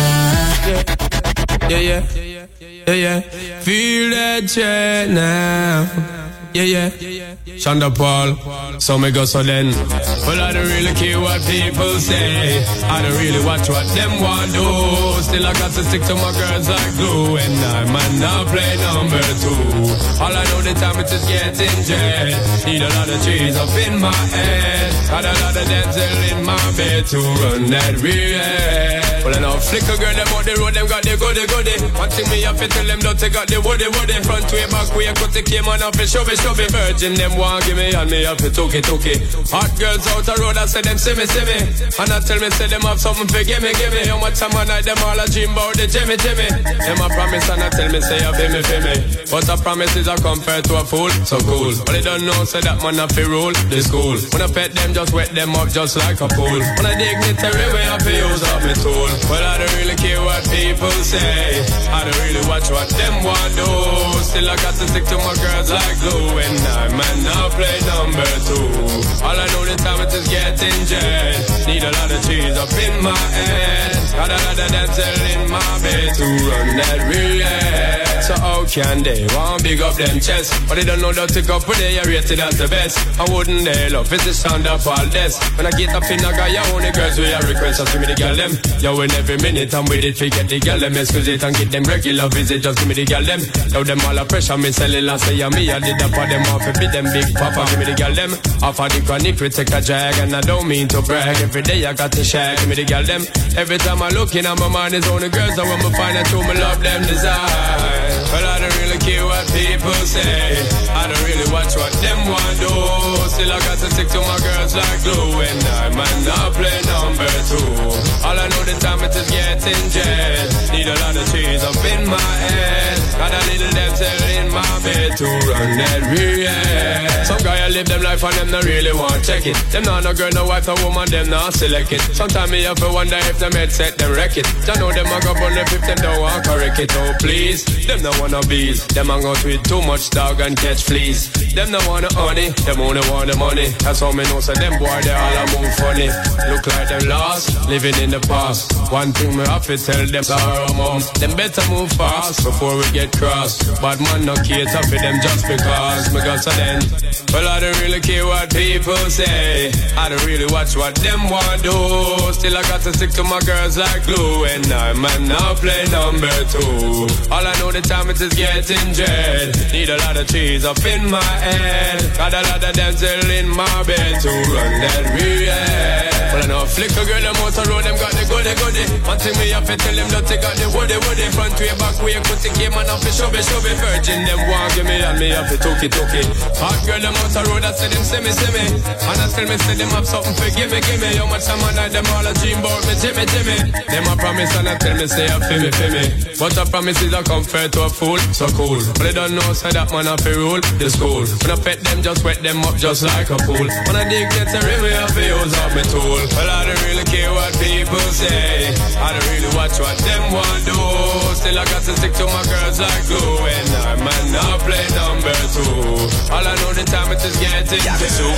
Yeah, yeah, yeah, yeah. Feel that jet now. Yeah, yeah. Shonda Paul, so me go so then. Well, I don't really care what people say. I don't really watch what them want do. Still I got to stick to my girls like glue. And I might not play number two. All I know the time is just getting jet. Need a lot of trees up in my head. Got a lot of dental in my bed to run that real. Well, I know flicker girl, them on the road, them got the goody goody. One thing me have to tell them, don't take out the woody woody. Front way, back way, cut the came on off and show me shove it. Virgin them want give me and me have to took it, took it. Hot girls out the road, I say them see me, see me. And I tell me, say them have something for give me, give me. How much time I night them all a dream about the Jimmy, Jimmy. Them a promise and I tell me, say you feel me, feel me. But a promise is a compare to a fool, so cool. But they don't know, say that man a fi rule the school. When I pet them, just wet them up just like a pool. When I dignitary way, I fi use up my tool. Well, I don't really care what people say. I don't really watch what them want do. Still I got to stick to my girls like glue. And I man now play number two. All I know the time it is getting jet. Need a lot of cheese up in my head. Got a lot of dancing in my bed to run that relay. So how can they want big up them chest? But they don't know that to go for they are rated as the best. I wouldn't they love is the sound of all this. When I get up in a guy, I only girls we are request. Just give me the girl them. Yo, in every minute I'm with it, forget the girl them. Excuse it and get them regular visit. Just give me the girl them. Now them all a pressure me selling and say me. I did that for them off a bit them big papa. Give me the girl them. Off of the chronic we take a drag. And I don't mean to brag. Every day I got to share. Give me the girl them. Every time I look in at my mind is only girls. I want me find out who me love them desire. Well, I don't really care what people say. I don't really watch what them want do. Still I got to stick to my girls like glue. And I might not play number two. All I know the time it is getting jet. Need a lot of cheese up in my head. Got a little damsel in my bed to run that real. Some guy I live them life and them not really want check it. Them not no girl, no wife, no woman, them not select it. Sometimes me have to wonder if them headset them wreck it. I know them a go on the if them don't want correct it. Oh please, them no wanna bees. Them hang out with too much dog and catch fleas. Them no wanna honey, them only want the money. That's how me know so them boy they all a move funny. Look like them lost, living in the past. One thing me have to tell them sorrow mom. Them better move fast before we get cross. Bad man no cater for them just because me got so then. Well I don't really care what people say. I don't really watch what them want do. Still I got to stick to my girls like glue. And I might now play number two. All I know the time it is getting jet. Need a lot of cheese up in my head. Got a lot of damsel in my bed to run that real. Well I know flicker girl them out the road them got the goody goody. One thing me have to tell them that they got the woody woody. Front way back way cut the game and off the shove it shove it. Virgin them want give me and me have to took it took it. Hot girl them out the road I say them see me see me. And I tell me say them have something for give me give me. How much time I night them all a dream about me Jimmy Jimmy. Them a promise and I tell me say I feel me feel me. But a promise is a comfort to a fool so cool. But they don't know say that man have to rule the school. When I pet them just wet them up just like a pool. When I dig get a rim me have to use up my tool. Well I don't really care what people say. I don't really watch what them want do. Still I got to stick to my girls like glue. And I might not play number two. All I know the time it is getting Capital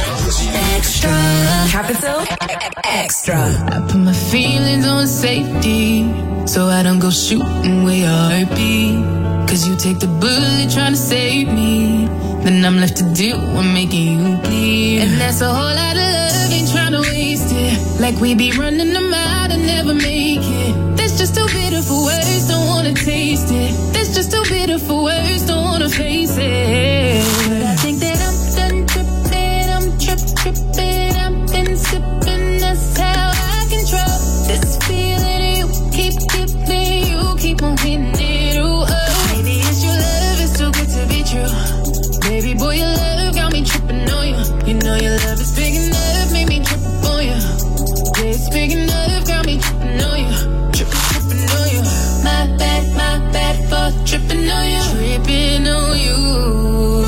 Extra Capital Extra. I put my feelings on safety so I don't go shooting where your heart beat. Cause you take the bullet trying to save me. Then I'm left to deal with making you bleed. And that's a whole lot of love, ain't trying to waste it. Like we be running them out and never make it. That's just too bitter for words, don't wanna taste it. That's just too bitter for words, don't wanna face it. But I think that I'm done tripping, I'm trip tripping. I've been sipping, that's how I control this feeling. You keep giving, you keep on hitting it. Ooh, oh. Maybe it's your love, it's too good to be true. Baby boy, your love got me tripping on you. You know your love is big enough, make me trip on you. Yeah, it's big enough, got me tripping on you. Tripping, tripping on you. My bad, my bad for tripping on you. Tripping on you.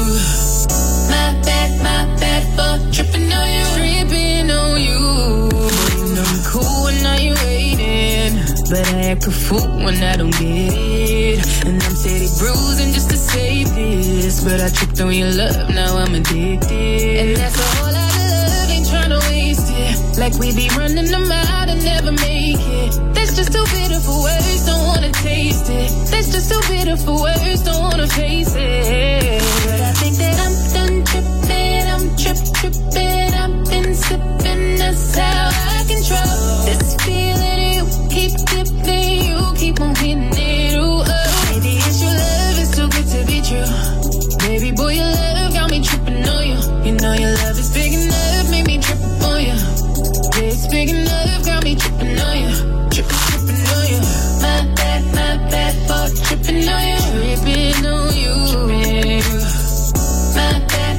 My bad, my bad for tripping on you. Tripping on you. Boy, you know I'm cool when I ain't waiting, but I act a fool when I don't get it. And I'm steady bruising just to save this, but I tripped on your love, now I'm addicted. And that's a whole lot of love, ain't tryna waste it. Like we be running them out and never make it. That's just too bitter for words, don't wanna taste it. That's just too bitter for words, don't wanna face it. But I think that I'm done tripping, I'm trip tripping. I've been sipping, that's how I control this feeling. You keep dipping, you keep on hitting it. Ooh, oh. Maybe it's your love, it's too good to be true. Baby boy, your love got me tripping on you. You know your love is big enough, make me trip on you. Yeah, it's big enough, got me tripping on you. Tripping, tripping on you. My bad, my bad for tripping on you. Tripping on you. My bad.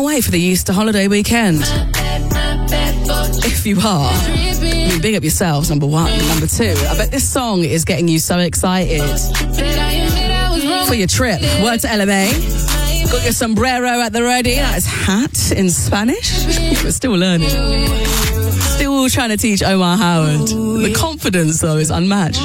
away for the Easter holiday weekend? If you are, I mean, big up yourselves, number one. Number two, I bet this song is getting you so excited for your trip. Word to L M A. Got your sombrero at the ready. That is hat in Spanish. We're still learning. Still trying to teach Omar Howard. The confidence, though, is unmatched.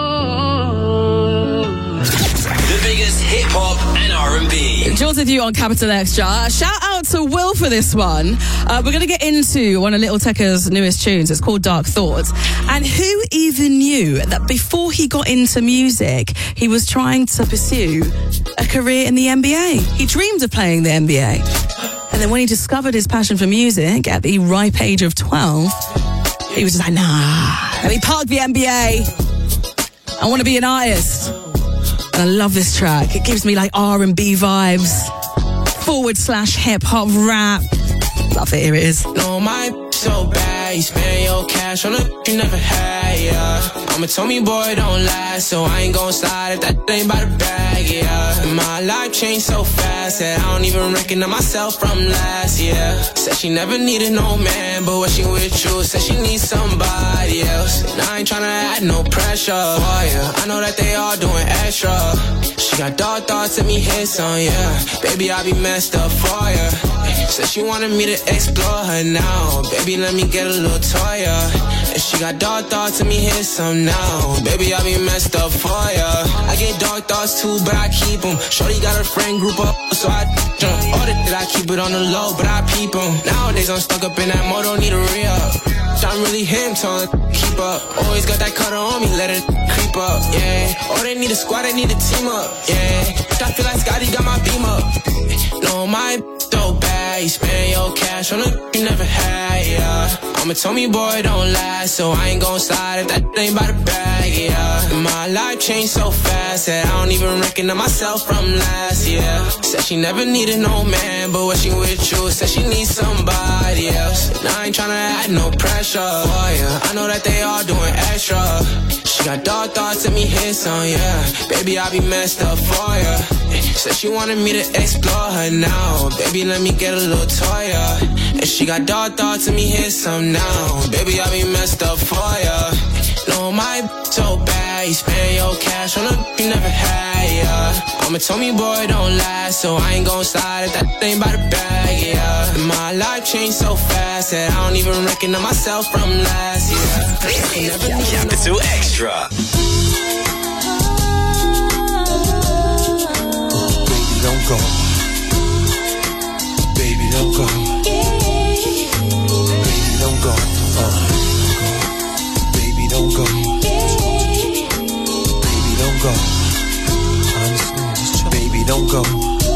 The biggest hip-hop and R and B. Jules with you on Capital Extra. Shout out to Will for this one. Uh, we're going to get into one of Little Tecca's newest tunes. It's called Dark Thoughts. And who even knew that before he got into music, he was trying to pursue a career in the N B A? He dreamed of playing the N B A. And then when he discovered his passion for music at the ripe age of twelve, he was just like, nah, let me park the N B A. I want to be an artist. And I love this track. It gives me like R and B vibes, forward slash hip hop rap. Love it. Here it is. No, my so bad. You spend your cash on a you never had, yeah. I'm a Tommy boy, don't lie, so I ain't gon' slide if that ain't by the bag, yeah. And my life changed so fast that I don't even recognize myself from last year. Said she never needed no man, but when she with you, said she needs somebody else. And I ain't tryna add no pressure for you. I know that they all doing extra. She got dark thoughts, let me hit some, yeah. Baby, I be messed up for you. Said she wanted me to explore her now. Baby, let me get a little toy, yeah. And she got dark thoughts, let me hit some now. Baby, I be messed up for ya. I get dark thoughts too, but I keep them. Shorty got her friend group up, so I jump. All that I keep it on the low, but I peep them. Nowadays I'm stuck up in that mode, don't need a re-up. I'm really him, telling keep up. Always got that cutter on me, let it creep up, yeah. Oh, they need a squad, they need a team up, yeah. I feel like Scotty got my beam up. No, my so bad, you spend your cash on a you never had, yeah. I'm a Tommy boy, don't lie, so I ain't gon' slide if that ain't by the bag, yeah. And my life changed so fast that I don't even recognize myself from last year. Said she never needed no man, but when she with you, said she needs somebody else. And I ain't tryna add no pressure, oh yeah. I know that they all doing extra. She got dark thoughts, let me hit some, yeah. Baby, I be messed up for ya. Said she wanted me to explore her now. Baby, let me get a little toy, yeah. And she got dark thoughts, let me hit some now. Baby, I be messed up for ya. No, my so bad, you spend your cash on a you never had, yeah. I'm a Tommy boy, don't lie, so I ain't gon' slide if that ain't by the bag, yeah. And my life changed so fast that I don't even recognize myself from last year. Capital Extra. Don't go. Baby, don't go. Baby, don't go. Uh, baby, don't go. Baby, don't go. Honestly, baby, don't go.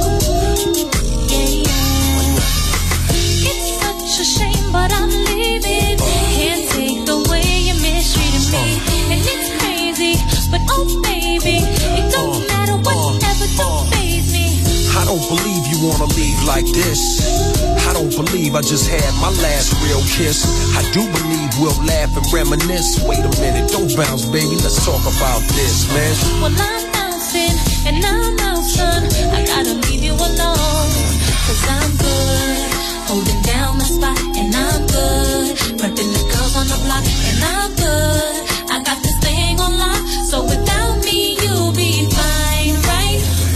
It's such a shame, but I'm leaving. Can't take the way you're mistreating me. And it's crazy, but oh baby, it don't matter whatever, don't faze me. I don't believe you wanna leave like this. I don't believe I just had my last real kiss. I do believe we'll laugh and reminisce. Wait a minute, don't bounce, baby. Let's talk about this, man. Well, I'm bouncing and I'm out, son. I gotta leave you alone. Cause I'm good, holding down the spot, and I'm good. Prepping the girls on the block, and I'm good. I got this thing on lock, so without me, you'll be fine, right?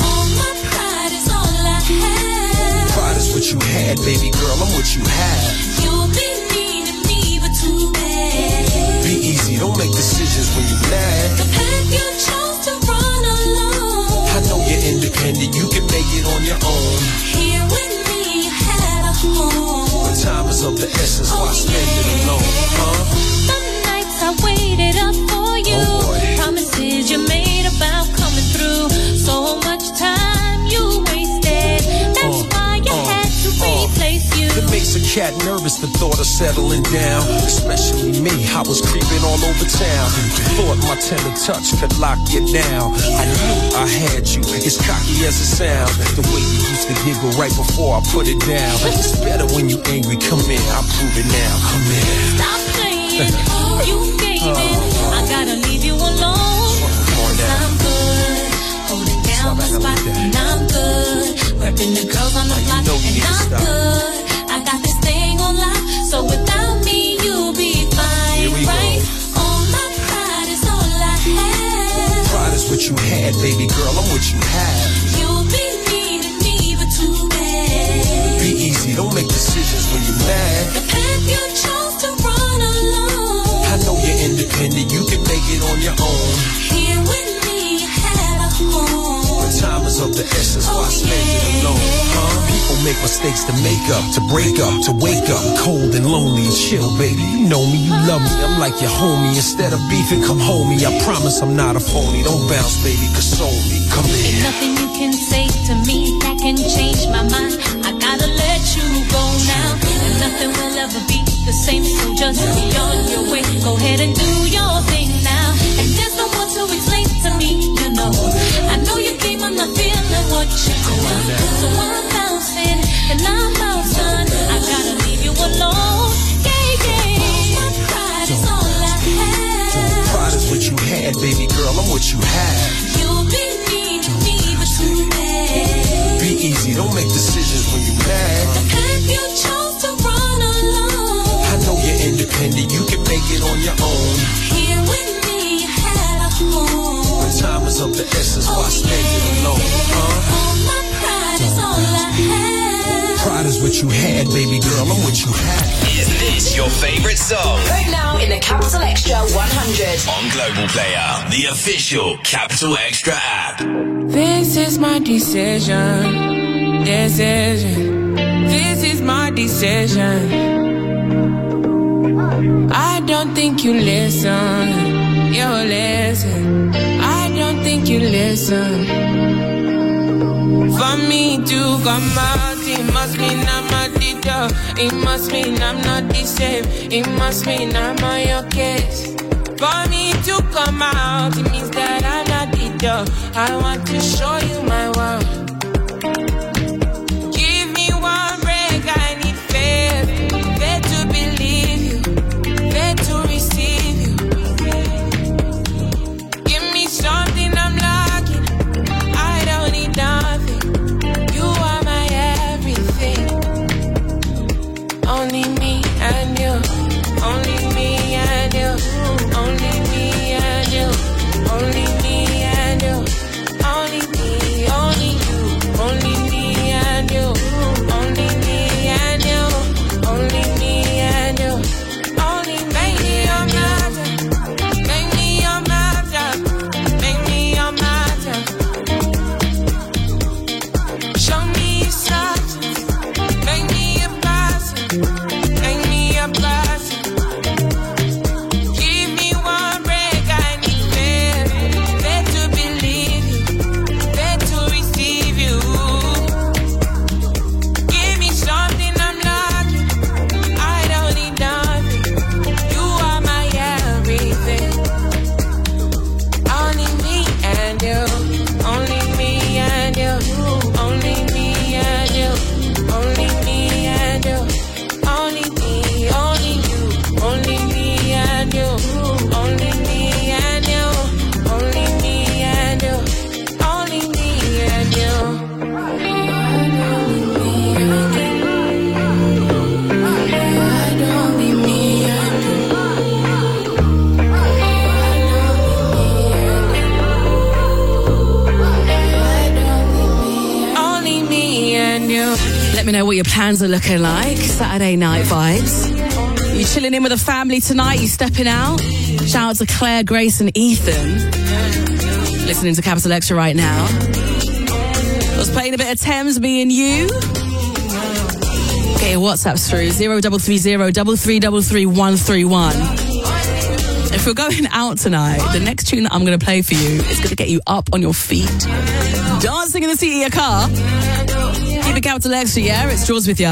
What you had, baby girl, I'm what you have. You'll be needing me, but too bad. Be easy, don't make decisions when you're mad. The path you chose to run alone. I know you're independent, you can make it on your own. Here with me, you had a home. But time is of the essence, oh, why spend yeah. it alone, huh? The nights I waited up for you. Oh, promises you made about coming through. So much time you wasted. That's uh, why you uh. had replace you. It makes a cat nervous, the thought of settling down. Especially me, I was creeping all over town. Thought my tender touch could lock you down. I knew I had you, as cocky as it sounds. The way you used to giggle right before I put it down. It's better when you angry, come in, I'll prove it now. Come in. Stop playing, you gave in. I gotta leave you alone. Cause I'm good, holding down my spot, and I'm good. Been the girls on the block, know you and need to I'm stop. good. I got this thing on lock, so without me you'll be fine, Here we go. right? All my pride is all I have. Pride is what you had, baby girl, I'm what you have. You'll be needing me, but too bad. Be easy, don't make decisions when you're mad. The path you chose to run alone. I know you're independent, you can make it on your own. Here with me, you had a home. The time is of the essence, why spend it alone? Huh? People make mistakes to make up, to break up, to wake up. Cold and lonely and chill, baby. You know me, you love me, I'm like your homie. Instead of beefing, come home me. I promise I'm not a phony. Don't bounce, baby, console me. Come here. Nothing you can say to me that can change my mind. I gotta let you go now. And nothing will ever be the same, so just be on your way. Go ahead and do your thing now. And there's no more to explain to me, you know. I know you came, I'm not feeling what you're doing. So I'm bouncing and I'm bouncing. I gotta leave you alone. Yeah, yeah. My pride is all I have. Pride is what you had, baby girl, I'm what you have. You'll be needing me, but too bad. Be easy, don't make decisions when you're mad. The path you chose to run alone. I know you're independent, you can make it on your own. Here with me, you had a home. The time is of the essence, why spend it alone? Huh? All my pride is all I have. Pride is what you had, baby girl, I'm what you have. Is this your favorite song? Right now in the Capital Extra one hundred. On Global Player, the official Capital Extra app. This is my decision, decision. This is my decision. I don't think you listen, you listen. I don't think you listen. For me to come out, it must mean I'm a leader. It must mean I'm not the same. It must mean I'm on your case. For me to come out, it means that I'm not the door. I want to show you my world. Give me one break, I need faith. Faith to believe you, faith to receive you. Give me something I'm lacking. I don't need nothing. You are my everything. Only me and you. Only me and you. Only me and you. Only me and you. Only me, only you. Only me and you. Only me and you. Only me and you. Only make me your matter. Make me your matter. Make me your matter. Show me your substance. Make me a person. Make me a person. Give me one break, I need faith. Faith to believe you. Faith to receive you. Give me something I'm lacking. I don't need nothing. You are my everything. Only me and you. Only me and you. Only me and you. Only me and you. Only me, only you. Only me and you. Only me and you. Only me and you. Only me and you. Only me and you. Only me and you. Let me know what your plans are looking like. Saturday night vibes. You chilling in with the family tonight? You stepping out? Shout out to Claire, Grace, and Ethan. Listening to Capital Extra right now. I was playing a bit of Thames, me and you. Get your WhatsApps through zero double three zero double three double three one three one. If we're going out tonight, the next tune that I'm going to play for you is going to get you up on your feet, dancing in the seat of your car. Keep it Capital Extra, yeah? It's Jaws with ya.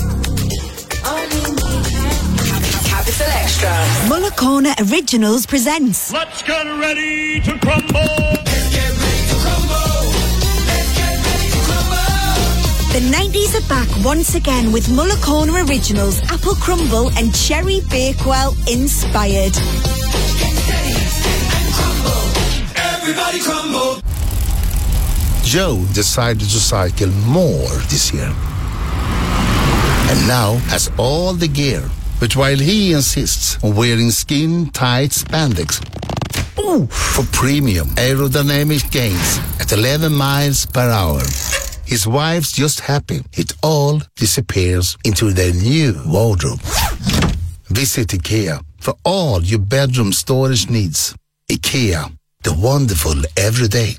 Capital Extra. Muller Corner Originals presents. Let's get ready to crumble. Let's get ready to crumble. Let's get ready to crumble. The nineties are back once again with Muller Corner Originals, Apple Crumble and Cherry Bakewell inspired. Get ready and crumble. Everybody crumble. Joe decided to cycle more this year. And now has all the gear. But while he insists on wearing skin-tight spandex ooh, for premium aerodynamic gains at eleven miles per hour, his wife's just happy it all disappears into their new wardrobe. Visit IKEA for all your bedroom storage needs. IKEA, the wonderful everyday.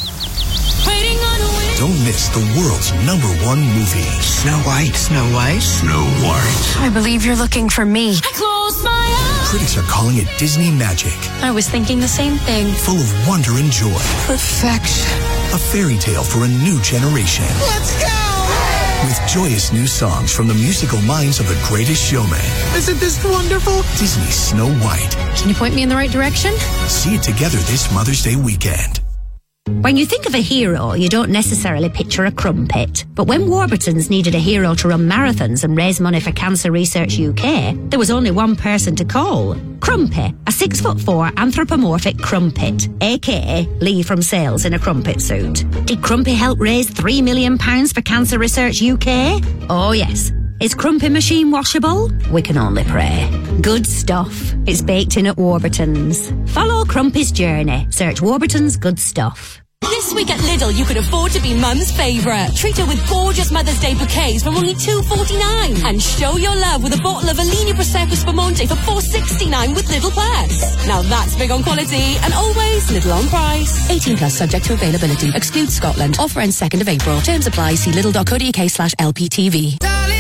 Don't miss the world's number one movie. Snow White. Snow White. Snow White. I believe you're looking for me. I close my eyes. Critics are calling it Disney magic. I was thinking the same thing. Full of wonder and joy. Perfection. A fairy tale for a new generation. Let's go! With joyous new songs from the musical minds of The Greatest Showman. Isn't this wonderful? Disney's Snow White. Can you point me in the right direction? See it together this Mother's Day weekend. When you think of a hero, you don't necessarily picture a crumpet. But when Warburton's needed a hero to run marathons and raise money for Cancer Research U K, there was only one person to call. Crumpy, a six foot four anthropomorphic crumpet, aka Lee from Sales in a crumpet suit. Did Crumpy help raise three million pounds for Cancer Research U K? Oh yes. Is Crumpy machine washable? We can only pray. Good stuff. It's baked in at Warburton's. Follow Crumpy's journey. Search Warburton's Good Stuff. This week at Lidl, you can afford to be Mum's favourite. Treat her with gorgeous Mother's Day bouquets from only two forty-nine. And show your love with a bottle of Alenia Prosecco Spumante for four sixty-nine with Lidl Plus. Now that's big on quality and always Lidl on price. eighteen plus subject to availability. Excludes Scotland. Offer ends second of April. Terms apply. See lidl.co.uk slash LPTV.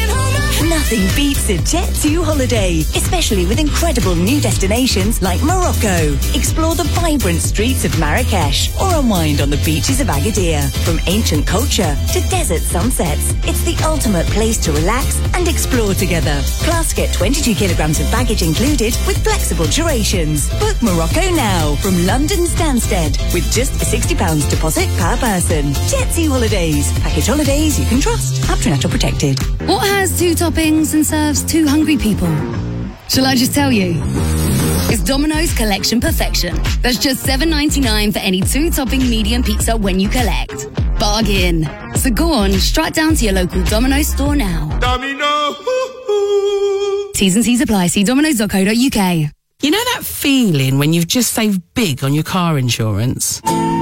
Nothing beats a Jet two holiday, especially with incredible new destinations like Morocco. Explore the vibrant streets of Marrakesh or unwind on the beaches of Agadir. From ancient culture to desert sunsets, it's the ultimate place to relax and explore together. Plus, get twenty-two kilograms of baggage included with flexible durations. Book Morocco now from London's Stansted with just a sixty pounds deposit per person. Jet two Holidays. Package holidays you can trust. Abtrinato protected. What has two toppings and serves two hungry people? Shall I just tell you? It's Domino's Collection Perfection. That's just seven ninety-nine for any two-topping medium pizza when you collect. Bargain. So go on, strut down to your local Domino's store now. Domino! T's and C's apply. See domino's dot co dot uk. You know that feeling when you've just saved big on your car insurance?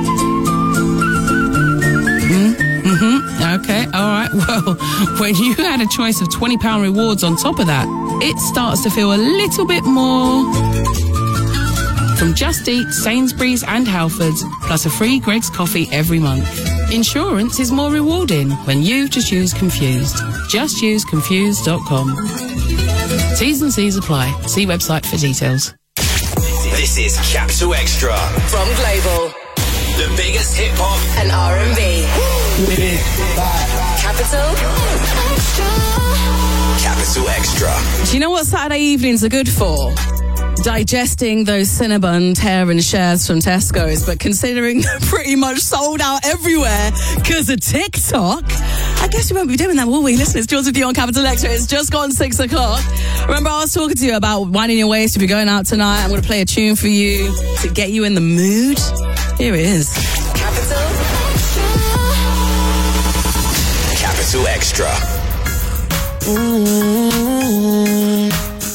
Mm-hmm. Okay, all right. Well, when you add a choice of twenty pounds rewards on top of that, it starts to feel a little bit more. From Just Eat, Sainsbury's and Halfords, plus a free Greggs coffee every month. Insurance is more rewarding when you just use Confused. Just use confused dot com. T's and C's apply. See website for details. This is Capital Extra. From Global. The biggest hip hop and R and B. Capital Capital Extra. Do you know what Saturday evenings are good for? Digesting those Cinnabon tear and shares from Tesco's, but considering they're pretty much sold out everywhere because of TikTok, I guess we won't be doing that, will we? Listen, it's Jules with you on Capital Extra. It's just gone six o'clock. Remember, I was talking to you about winding your waist if you're going out tonight. I'm going to play a tune for you to get you in the mood. Here it is. Capital Capital Extra. Mm-hmm.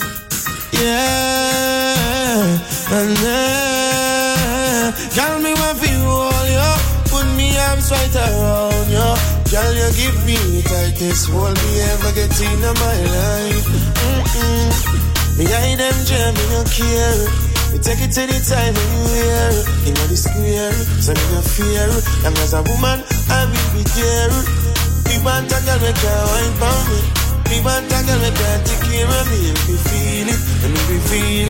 Yeah, and then tell me what you hold you, put me arms right around you. Girl, you give me the tightest hold me ever get in my life. Mm-mm. Behind them jam, me no care. We take it anytime when you hear in the square, so me no fear. And as a woman, I will be there. We want a girl, we can't wine for me. We want a girl, we can't take care of me. If you feel it, and if you feel it.